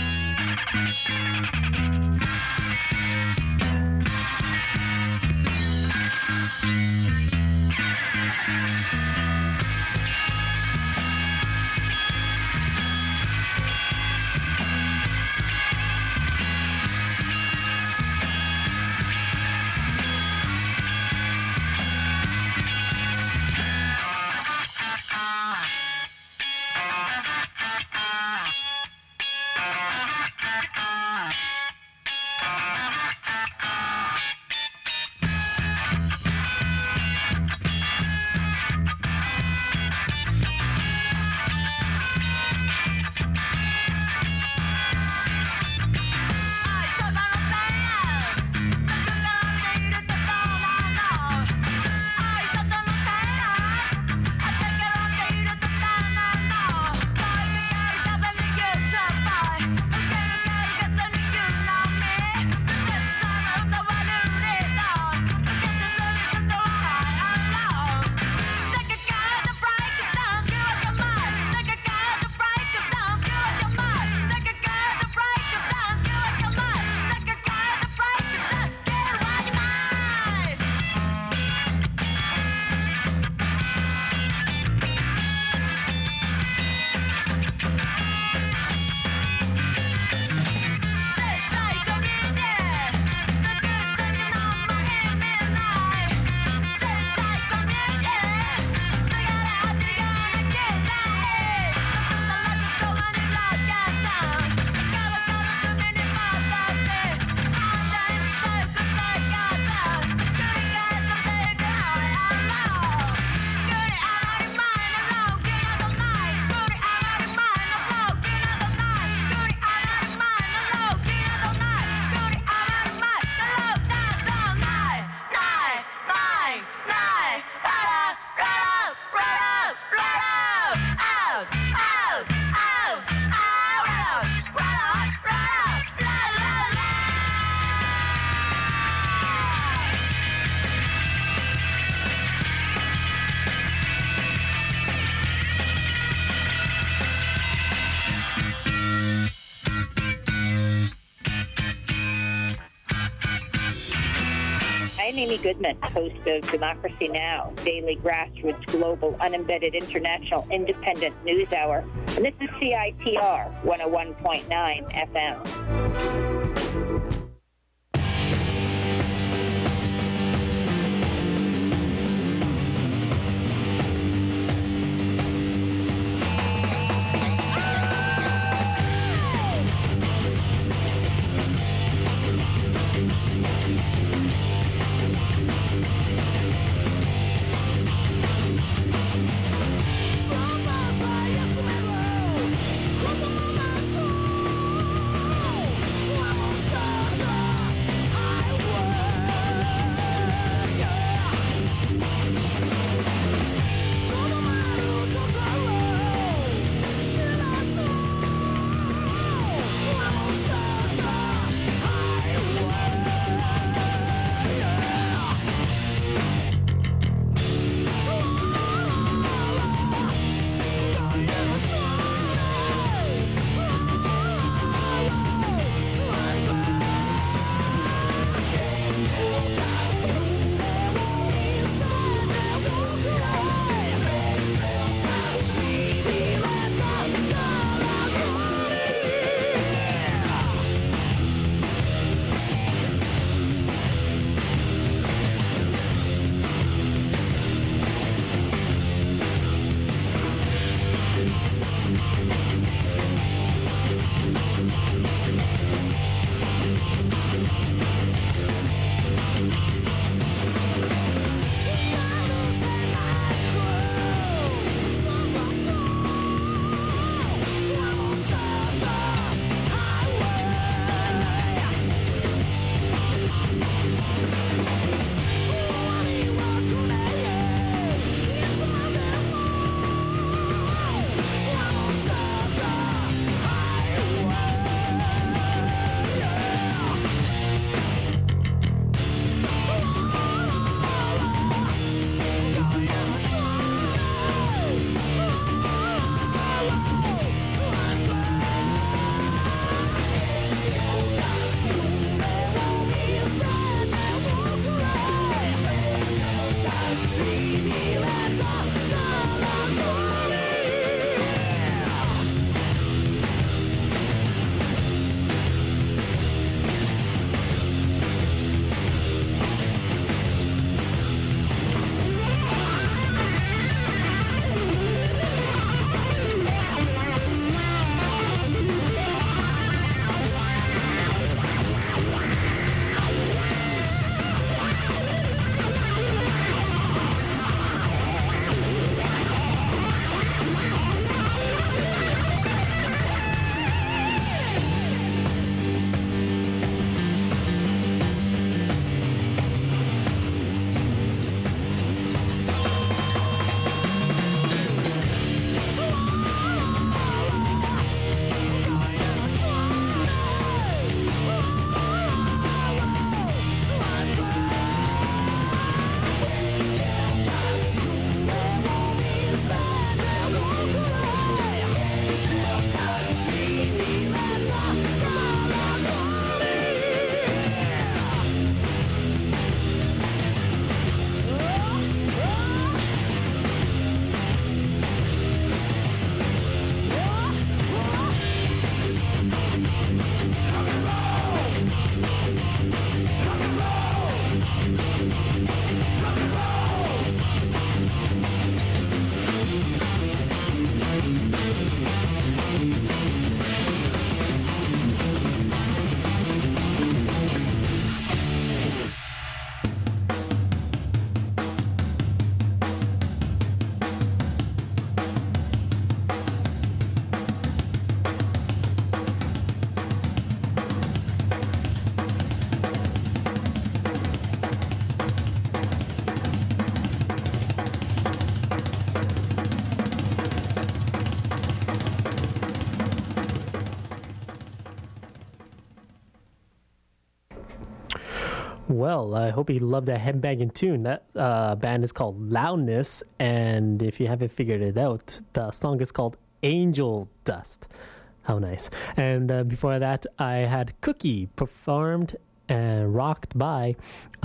I'm Amy Goodman, host of Democracy Now!, daily grassroots, global, unembedded, international, independent news hour. And this is C I T R one oh one point nine F M. Well, I hope you love that headbanging tune. That uh, band is called Loudness, and if you haven't figured it out, the song is called Angel Dust. How nice. And uh, before that, I had Cookie performed and rocked by uh,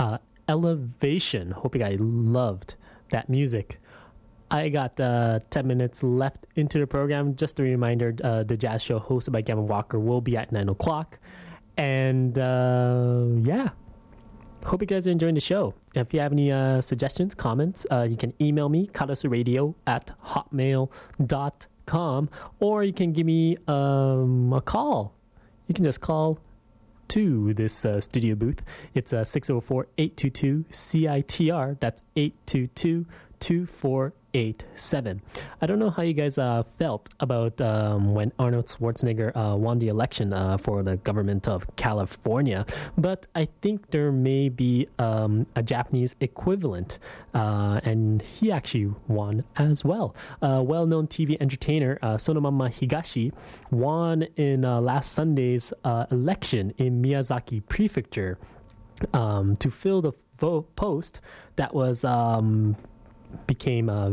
Elevation. Hope you guys loved that music. I got uh, ten minutes left into the program. Just a reminder, uh, the jazz show hosted by Gavin Walker will be at nine o'clock. And uh, yeah, hope you guys are enjoying the show. If you have any uh, suggestions, comments, uh, you can email me, katosuradio at hotmail dot com, or you can give me um, a call. You can just call to this uh, studio booth. It's uh, six oh four, eight two two, C I T R. That's eight two two, two four eight seven. I don't know how you guys uh, felt about um, when Arnold Schwarzenegger uh, won the election uh, for the government of California, but I think there may be um, a Japanese equivalent, uh, and he actually won as well. Uh, well-known T V entertainer uh, Sonomama Higashi won in uh, last Sunday's uh, election in Miyazaki Prefecture um, to fill the vo- post that was um, became uh,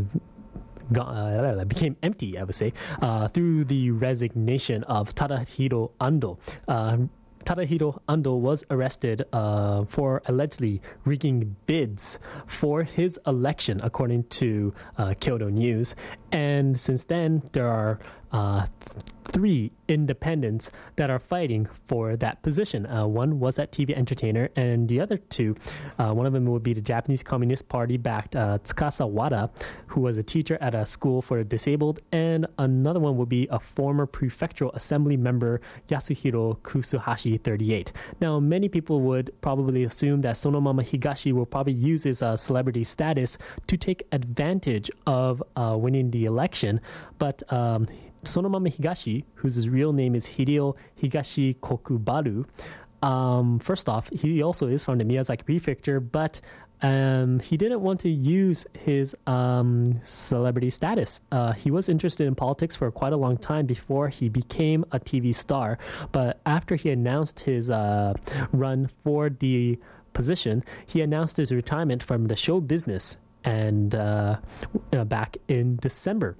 uh, became empty, I would say, uh, through the resignation of Tadahiro Ando. Uh, Tadahiro Ando was arrested uh, for allegedly rigging bids for his election, according to uh, Kyodo News. And since then, there are uh, three independents that are fighting for that position. Uh, one was that T V entertainer, and the other two, uh, one of them would be the Japanese Communist Party-backed uh, Tsukasa Wada, who was a teacher at a school for the disabled, and another one would be a former prefectural assembly member, Yasuhiro Kusuhashi, thirty-eight. Now, many people would probably assume that Sonomama Higashi will probably use his uh, celebrity status to take advantage of uh, winning the election, but um, Sonomama Higashi, whose real name is Hideo Higashi Kokubaru, um, first off, he also is from the Miyazaki Prefecture, but um, he didn't want to use his um, celebrity status. Uh, he was interested in politics for quite a long time before he became a T V star, but after he announced his uh, run for the position, he announced his retirement from the show business and uh, uh, back in December.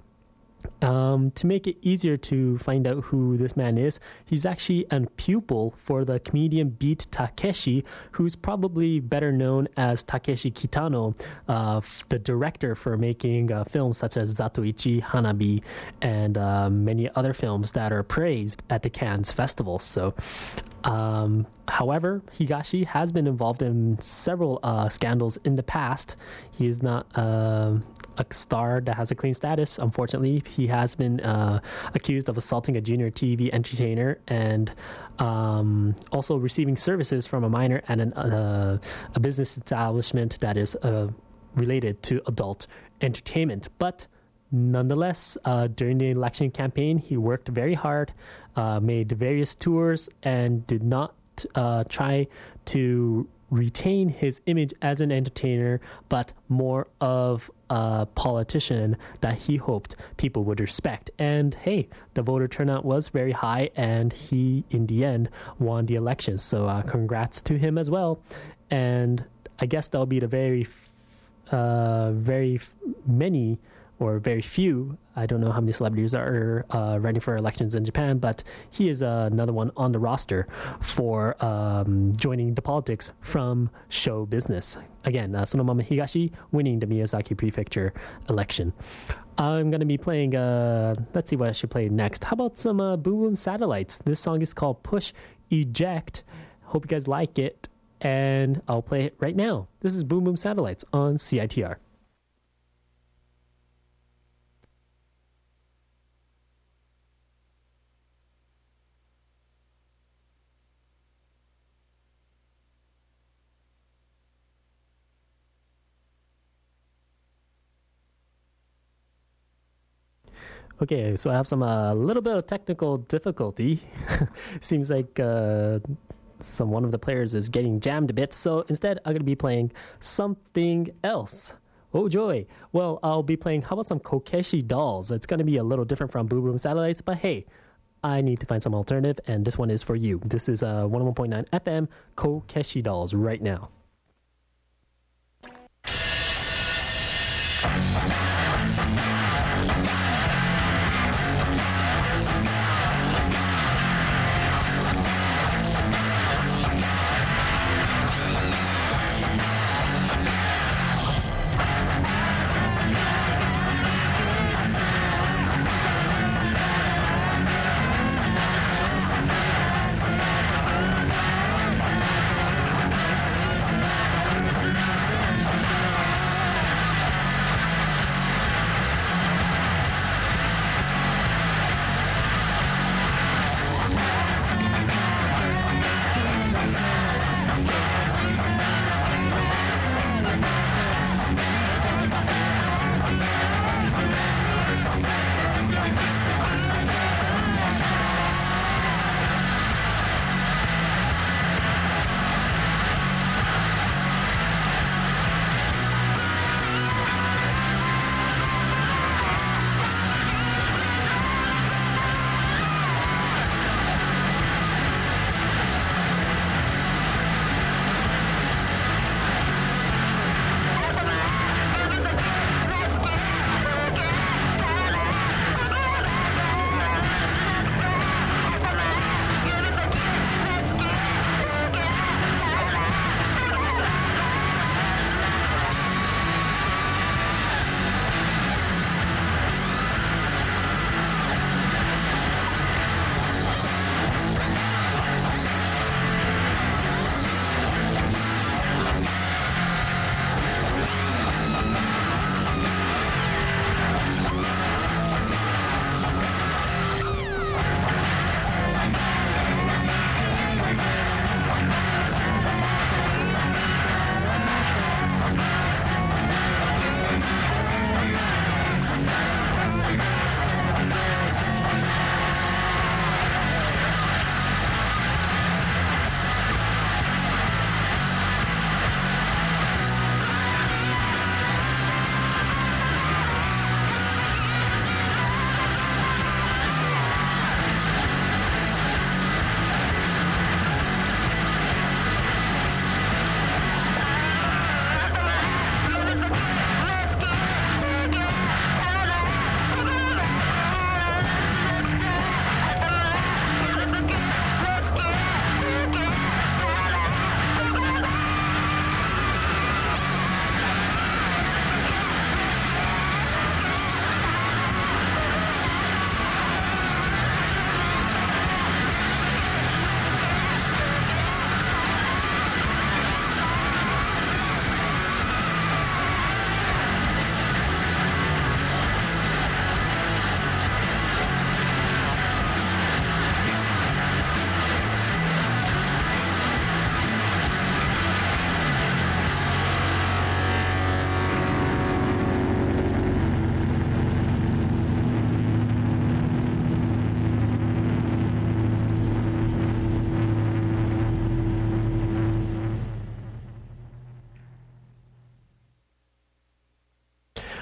Um, to make it easier to find out who this man is, he's actually a pupil for the comedian Beat Takeshi, who's probably better known as Takeshi Kitano, uh, the director for making uh, films such as Zatoichi, Hanabi, and uh, many other films that are praised at the Cannes Festival. So, um, however, Higashi has been involved in several uh, scandals in the past. He is not uh, a star that has a clean status, unfortunately. He has been uh, accused of assaulting a junior T V entertainer and um, also receiving services from a minor at an, uh, a business establishment that is uh, related to adult entertainment. But nonetheless, uh, during the election campaign, he worked very hard, uh, made various tours, and did not uh, try to retain his image as an entertainer, but more of a politician that he hoped people would respect. And hey, the voter turnout was very high, and he, in the end, won the election. So uh, congrats to him as well. And I guess that'll be the very, uh, very many or very few, I don't know how many celebrities are uh, running for elections in Japan, but he is uh, another one on the roster for um, joining the politics from show business. Again, uh, Sonomama Higashi winning the Miyazaki Prefecture election. I'm going to be playing, uh, let's see what I should play next. How about some uh, Boom Boom Satellites? This song is called Push Eject. Hope you guys like it, and I'll play it right now. This is Boom Boom Satellites on C I T R. Okay, so I have some a uh, little bit of technical difficulty. Seems like uh, some one of the players is getting jammed a bit. So instead, I'm going to be playing something else. Oh joy! Well, I'll be playing. How about some Kokeshi Dolls? It's going to be a little different from Boom Boom Satellites, but hey, I need to find some alternative, and this one is for you. This is uh, one oh one point nine F M Kokeshi Dolls right now.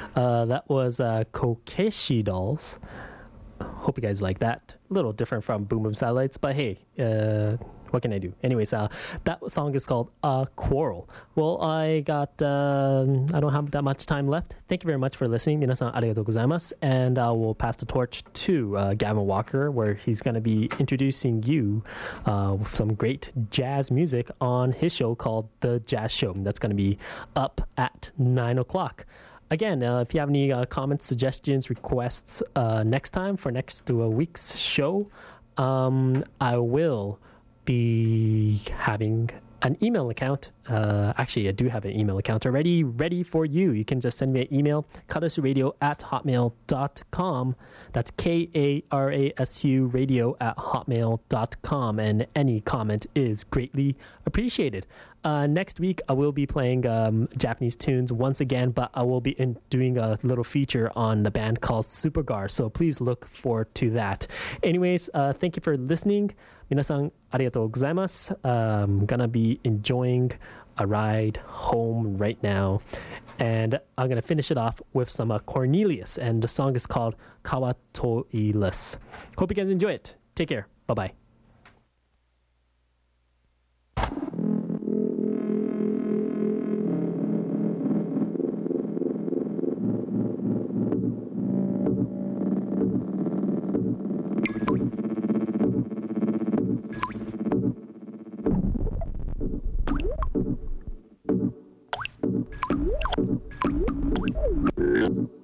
Uh, that was uh, Kokeshi Dolls. Hope you guys like that. A little different from Boom Boom Satellites, but hey, uh, what can I do? Anyways, uh, that song is called A Quarrel. Well, I got, uh, I don't have that much time left. Thank you very much for listening. 皆さんありがとうございます. And I will pass the torch to uh, Gavin Walker, where he's going to be introducing you uh, with some great jazz music on his show called The Jazz Show. That's going to be up at nine o'clock. Again, uh, if you have any uh, comments, suggestions, requests uh, next time for next uh, week's show, um, I will be having an email account. Uh, actually, I do have an email account already ready for you. You can just send me an email, karasuradio at hotmail dot com. That's K A R A S U radio at hotmail dot com. And any comment is greatly appreciated. Uh, next week, I will be playing um, Japanese tunes once again, but I will be in doing a little feature on the band called Supergar. So please look forward to that. Anyways, uh, thank you for listening. 皆さんありがとうございます. I'm gonna be enjoying a ride home right now. And I'm gonna finish it off with some uh, Cornelius. And the song is called Kawatoiless. Hope you guys enjoy it. Take care. Bye-bye. Yeah.